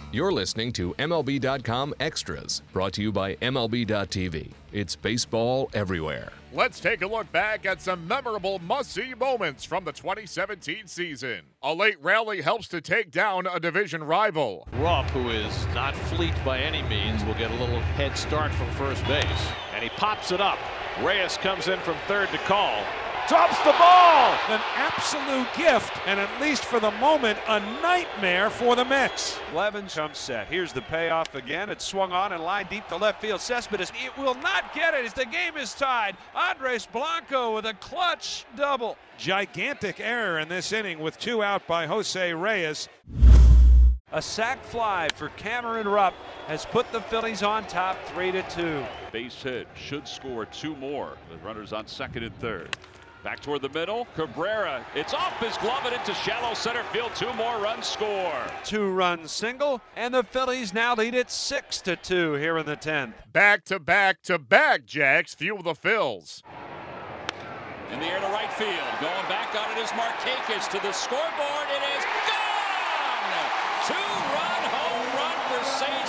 You're listening to MLB.com Extras, brought to you by MLB.tv. It's baseball everywhere. Let's take a look back at some memorable must-see moments from the 2017 season. A late rally helps to take down a division rival. Rupp, who is not fleet by any means, will get a little head start from first base. And he pops it up. Reyes comes in from third to call. Drops the ball! An absolute gift, and at least for the moment, a nightmare for the Mets. Blevins comes set. Here's the payoff again. It's swung on and lined deep to left field. Cespedes, it will not get it as the game is tied. Andres Blanco with a clutch double. Gigantic error in this inning with 2 out by Jose Reyes. A sac fly for Cameron Rupp has put the Phillies on top 3-2. Base hit, should score 2 more. The runners on second and third. Back toward the middle, Cabrera, it's off his glove and into shallow center field. 2 more runs score. 2-run single, and the Phillies now lead it 6-2 here in the 10th. Back-to-back-to-back Jacks fuel the Phils. In the air to right field, going back on it is Markakis to the scoreboard. It is gone! 2-run home run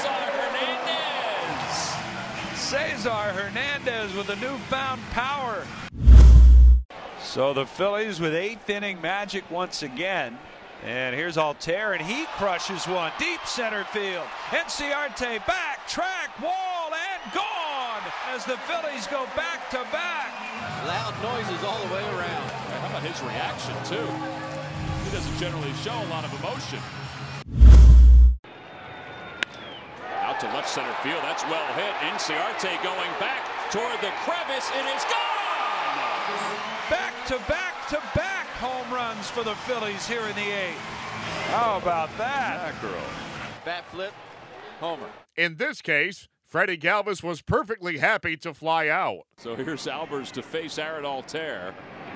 for Cesar Hernandez. Cesar Hernandez with a newfound power. So the Phillies with 8th inning magic once again. And here's Altair, and he crushes one deep center field. Inciarte back, track, wall, and gone as the Phillies go back to back. Loud noises all the way around. How about his reaction, too? He doesn't generally show a lot of emotion. Out to left center field, that's well hit. Inciarte going back toward the crevice, it is gone! Back-to-back-to-back home runs for the Phillies here in the 8th. How about that? Bat flip, homer. In this case, Freddie Galvis was perfectly happy to fly out. So here's Albers to face Aaron Altair.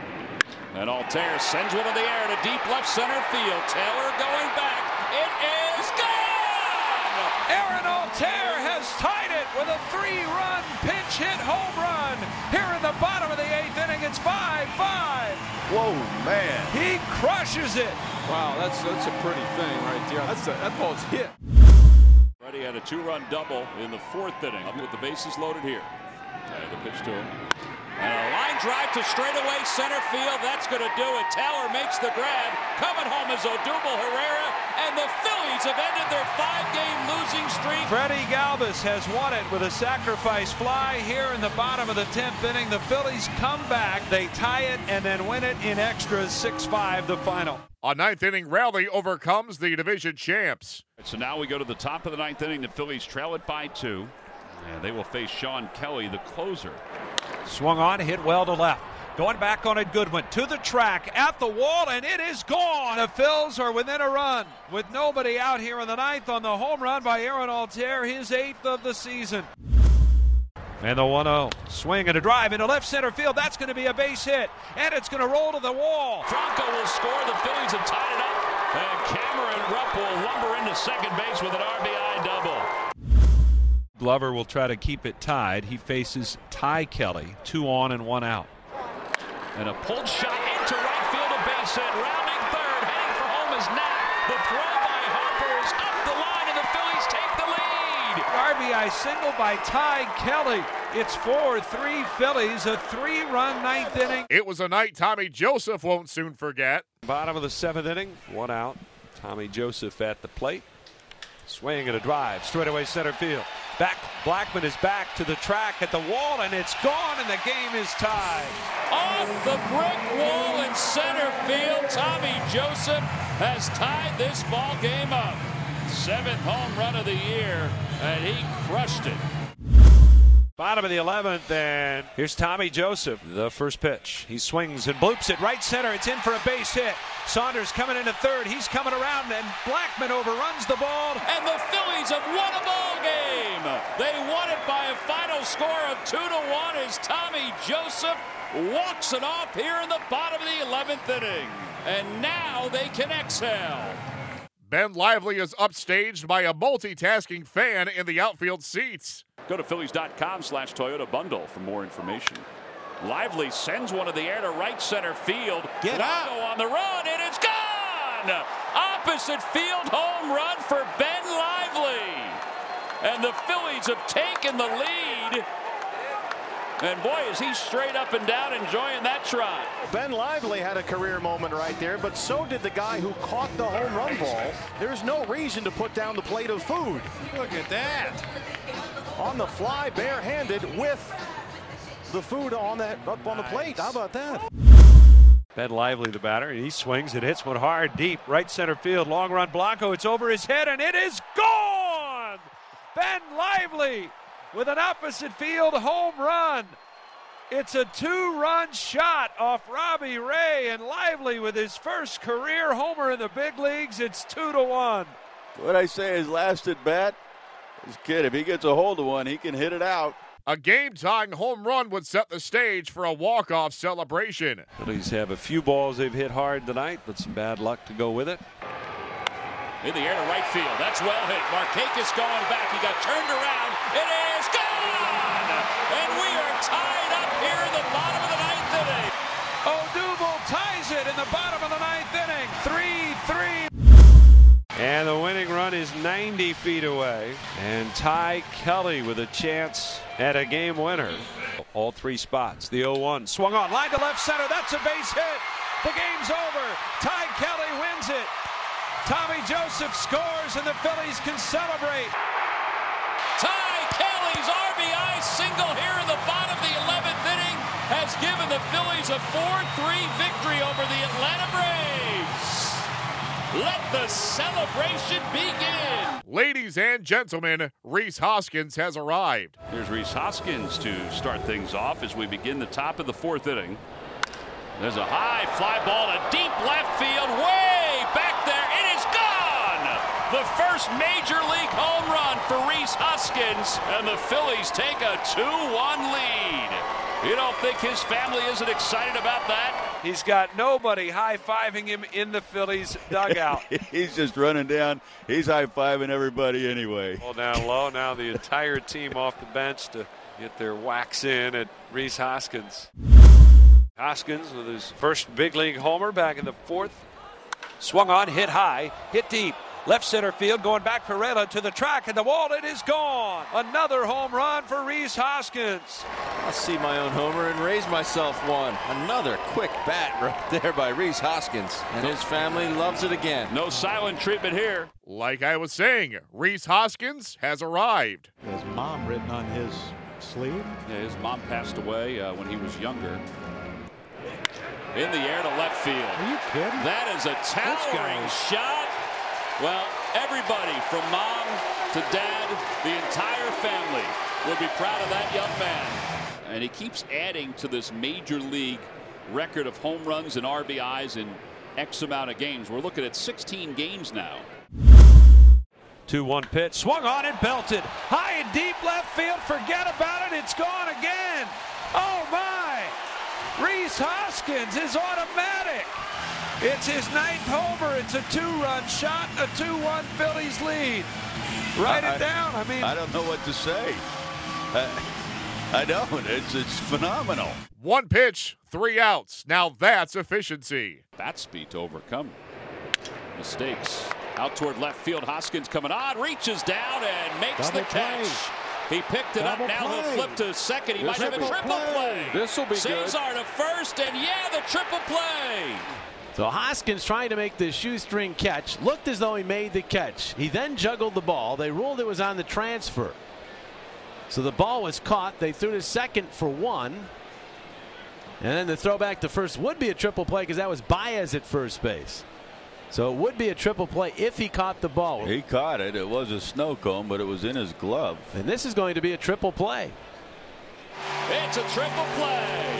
And Altair sends one in the air to deep left center field. Taylor going back. It is gone! Aaron Altair has tied it with a 3-run pinch hit home run. Here in the bottom of the 8th inning, it's 5-5. Whoa, man. He crushes it. Wow, that's a pretty thing right there. That ball's hit. Freddie had a 2-run double in the 4th inning. Up with the bases loaded here. And the pitch to him. And a line drive to straightaway center field. That's going to do it. Taylor makes the grab. Coming home is Odubel Herrera. And the Phillies have ended their 5-game losing streak. Freddie Galvis has won it with a sacrifice fly here in the bottom of the 10th inning. The Phillies come back. They tie it and then win it in extras. 6-5 the final. A 9th inning rally overcomes the division champs. So now we go to the top of the 9th inning. The Phillies trail it by 2. And they will face Sean Kelly, the closer. Swung on, hit well to left. Going back on it, Goodwin to the track, at the wall, and it is gone. The Phils are within a run with nobody out here in the 9th on the home run by Aaron Altair, his 8th of the season. And the 1-0. Swing and a drive into left center field. That's going to be a base hit, and it's going to roll to the wall. Franco will score. The Phillies have tied it up. And Cameron Rupp will lumber into second base with an RBI double. Glover will try to keep it tied. He faces Ty Kelly, 2 on and 1 out. And a pulled shot into right field, a base hit. Rounding third, heading for home is Knapp. The throw by Harper is up the line, and the Phillies take the lead. RBI single by Ty Kelly. It's 4-3 Phillies, a 3-run 9th inning. It was a night Tommy Joseph won't soon forget. Bottom of the 7th inning, 1 out. Tommy Joseph at the plate. Swing and a drive, straightaway center field. Back, Blackman is back to the track at the wall, and it's gone, and the game is tied. Off the brick wall in center field, Tommy Joseph has tied this ball game up. 7th home run of the year, and he crushed it. Bottom of the 11th, and here's Tommy Joseph, the first pitch. He swings and bloops it right center. It's in for a base hit. Saunders coming into third. He's coming around, and Blackman overruns the ball. And the Phillies have won a ball game. They won it by a final score of 2-1 as Tommy Joseph walks it off here in the bottom of the 11th inning. And now they can exhale. Ben Lively is upstaged by a multitasking fan in the outfield seats. Go to Phillies.com/Toyota Bundle for more information. Lively sends one in the air to right center field. Get out on the run, and it's gone! Opposite field home run for Ben Lively. and the Phillies have taken the lead. And boy, is he straight up and down enjoying that trot. Ben Lively had a career moment right there, but so did the guy who caught the home run ball. There's no reason to put down the plate of food. Look at that. On the fly, barehanded, with the food on that up on the plate. How about that? Ben Lively, the batter, and he swings and hits one hard, deep, right center field. Long run, Blanco. It's over his head, and it is gone! Ben Lively with an opposite field home run. It's a 2-run shot off Robbie Ray, and Lively with his first career homer in the big leagues. It's 2-1. What I say is last at bat, this kid, if he gets a hold of one, he can hit it out. A game-tying home run would set the stage for a walk-off celebration. Phillies have a few balls they've hit hard tonight, but some bad luck to go with it. In the air to right field. That's well hit. Markakis going back. He got turned around. It is gone! And we are tied up here in the bottom of the ninth inning. Odubel ties it in the bottom of the ninth inning. 3-3. And the winning run is 90 feet away. And Ty Kelly with a chance at a game winner. All three spots. The 0-1 swung on. Line to left center. That's a base hit. The game's over. Ty Kelly wins it. Tommy Joseph scores and the Phillies can celebrate. Ty Kelly's RBI single here in the bottom of the 11th inning has given the Phillies a 4-3 victory over the Atlanta Braves. Let the celebration begin. Ladies and gentlemen, Rhys Hoskins has arrived. Here's Rhys Hoskins to start things off as we begin the top of the 4th inning. There's a high fly ball to deep left field, way back there. It is gone! The first major league home run for Rhys Hoskins, and the Phillies take a 2-1 lead. You don't think his family isn't excited about that? He's got nobody high-fiving him in the Phillies dugout. He's just running down. He's high-fiving everybody anyway. Ball down low. Now the entire team off the bench to get their whacks in at Rhys Hoskins. Hoskins with his first big league homer back in the 4th. Swung on, hit high, hit deep. Left center field, going back Perella to the track and the wall. It is gone. Another home run for Rhys Hoskins. I'll see my own homer and raise myself one. Another quick bat right there by Rhys Hoskins. And his family loves it again. No silent treatment here. Like I was saying, Rhys Hoskins has arrived. His mom written on his sleeve. Yeah, his mom passed away when he was younger. In the air to left field. Are you kidding? That is a towering shot. Well, everybody from mom to dad, the entire family will be proud of that young man. And he keeps adding to this major league record of home runs and RBIs in X amount of games. We're looking at 16 games now. 2-1 pitch, swung on and belted. High and deep left field, forget about it, it's gone again. Oh my! Rhys Hoskins is automatic. It's his 9th homer. It's a 2-run shot, a 2-1 Phillies lead. Write it down. I don't know what to say. I don't. It's phenomenal. 1 pitch, 3 outs. Now that's efficiency. Bat speed to overcome mistakes. Out toward left field. Hoskins coming on, reaches down and makes the catch. He picked it up. Now he'll flip to second. He might have a triple play. This will be good. Cesar to first, and yeah, the triple play. So Hoskins trying to make the shoestring catch. Looked as though he made the catch. He then juggled the ball. They ruled it was on the transfer. So the ball was caught. They threw to second for 1. And then the throw back to first would be a triple play because that was Baez at first base. So it would be a triple play if he caught the ball. He caught it. It was a snow cone, but it was in his glove. And this is going to be a triple play. It's a triple play.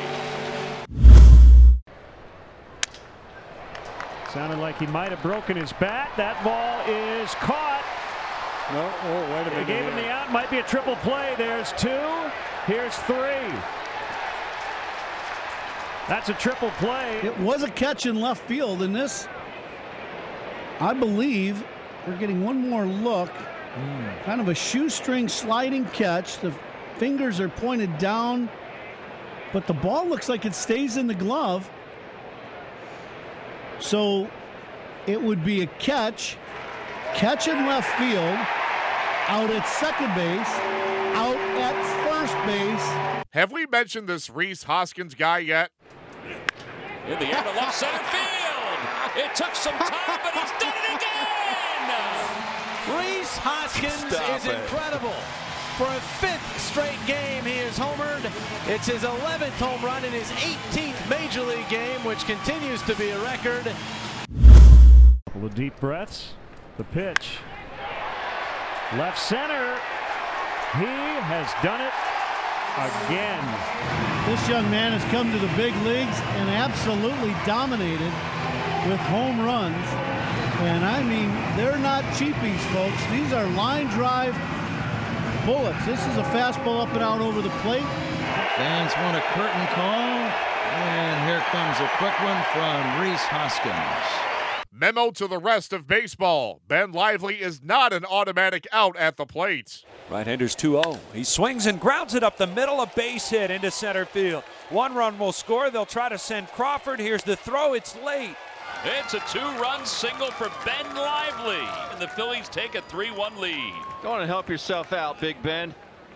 Sounded like he might have broken his bat. That ball is caught. No, oh, wait a minute. They gave him the out. Might be a triple play. There's 2. Here's 3. That's a triple play. It was a catch in left field in this. I believe we're getting one more look. Kind of a shoestring sliding catch. The fingers are pointed down, but the ball looks like it stays in the glove. So it would be a catch in left field, out at second base, out at first base. Have we mentioned this Rhys Hoskins guy yet? In the air to left center field. It took some time, but he's done it again. Rhys Hoskins is incredible. For a 5th straight game, he is homered. It's his 11th home run in his 18th Major League game, which continues to be a record. A couple of deep breaths. The pitch. Left center. He has done it again. This young man has come to the big leagues and absolutely dominated with home runs. And I mean, they're not cheapies, folks. These are line drive bullets. This is a fastball up and out over the plate. Fans want a curtain call, and here comes a quick one from Rhys Hoskins. Memo to the rest of baseball. Ben Lively is not an automatic out at the plate. Right-hander's 2-0. He swings and grounds it up the middle, a base hit into center field. 1 run will score. They'll try to send Crawford. Here's the throw. It's late. It's a 2-run single for Ben Lively, and the Phillies take a 3-1 lead. Go on and help yourself out, Big Ben.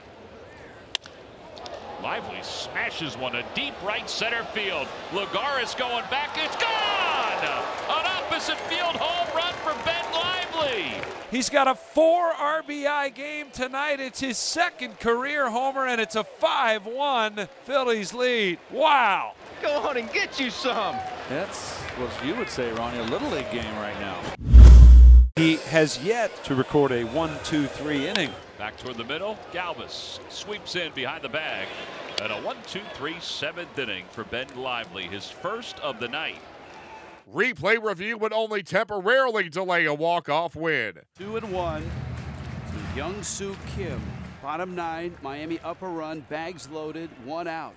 Lively smashes one to deep right center field. Lagares going back. It's gone! An opposite field home run for Ben Lively. He's got a 4 RBI game tonight. It's his 2nd career homer, and it's a 5-1 Phillies lead. Wow. Go on and get you some. That's what you would say, Ronnie, a Little League game right now. He has yet to record a 1-2-3 inning. Back toward the middle, Galvis sweeps in behind the bag. And a 1-2-3 7th inning for Ben Lively, his first of the night. Replay review would only temporarily delay a walk-off win. 2-1 to Young Soo Kim. Bottom 9, Miami up a run, bags loaded, 1 out.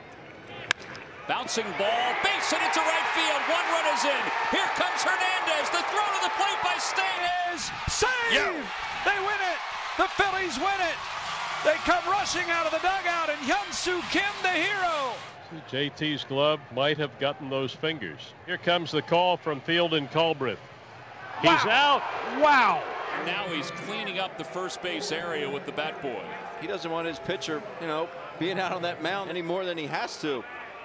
Bouncing ball, base hit into right field. 1 run is in. Here comes Hernandez. The throw to the plate by Stain is saved. Yeah. They win it. The Phillies win it. They come rushing out of the dugout, and Young Soo Kim, the hero. JT's glove might have gotten those fingers. Here comes the call from Field and Culbreth. He's out. Wow. Now he's cleaning up the first base area with the bat boy. He doesn't want his pitcher, being out on that mound any more than he has to.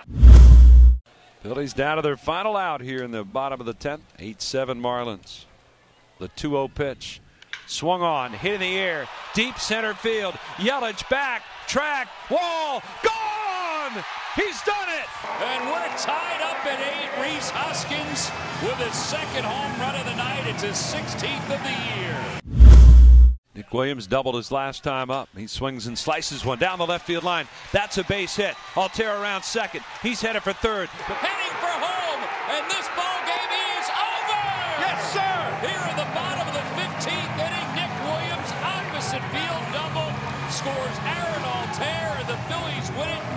Phillies down to their final out here in the bottom of the 10th. 8-7 Marlins. The 2-0 pitch. Swung on, hit in the air, deep center field. Yelich back, track, wall, gone! He's done it! And we're tied up at 8. Rhys Hoskins with his 2nd home run of the night. It's his 16th of the year. Nick Williams doubled his last time up. He swings and slices one down the left field line. That's a base hit. Altherr around second. He's headed for third. Heading for home, and this ball game is over! Yes, sir! Here in the bottom of the 15th inning, Nick Williams, opposite field double, scores Aaron Altherr, and the Phillies win it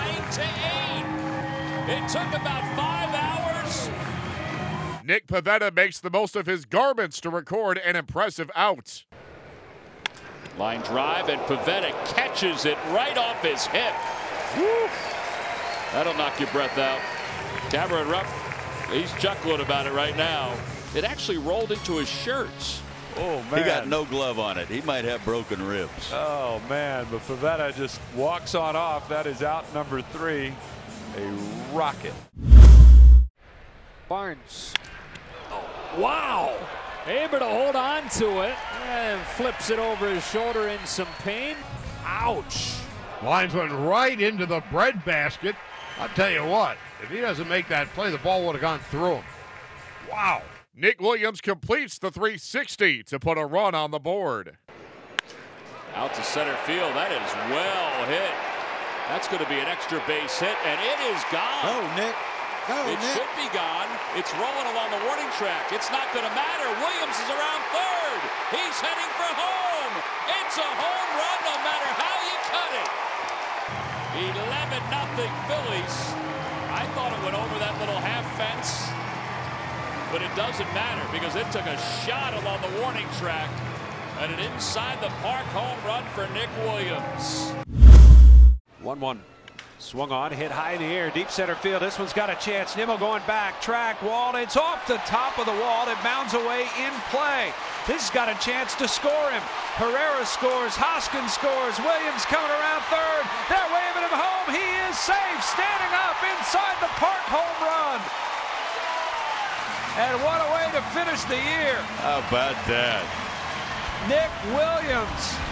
9-8. It took about 5 hours. Nick Pivetta makes the most of his garments to record an impressive out. Line drive, and Pivetta catches it right off his hip. Woo. That'll knock your breath out. Cameron Rupp, he's chuckling about it right now. It actually rolled into his shirts. Oh, man. He got no glove on it. He might have broken ribs. Oh, man. But Pivetta just walks on off. That is out number 3. A rocket. Barnes. Oh, wow. Able to hold on to it and flips it over his shoulder in some pain. Ouch. Lines went right into the breadbasket. I'll tell you what, if he doesn't make that play, the ball would have gone through him. Wow. Nick Williams completes the 360 to put a run on the board. Out to center field. That is well hit. That's going to be an extra base hit, and it is gone. Oh, Nick. It should be gone. It's rolling along the warning track. It's not going to matter. Williams is around third. He's heading for home. It's a home run no matter how you cut it. 11-0 Phillies. I thought it went over that little half fence, but it doesn't matter because it took a shot along the warning track and an inside the park home run for Nick Williams. 1-1. Swung on, hit high in the air, deep center field. This one's got a chance. Nimmo going back, track, wall. It's off the top of the wall. It mounds away in play. This has got a chance to score him. Herrera scores, Hoskins scores, Williams coming around third. They're waving him home. He is safe, standing up inside the park, home run. And what a way to finish the year. How about that? Nick Williams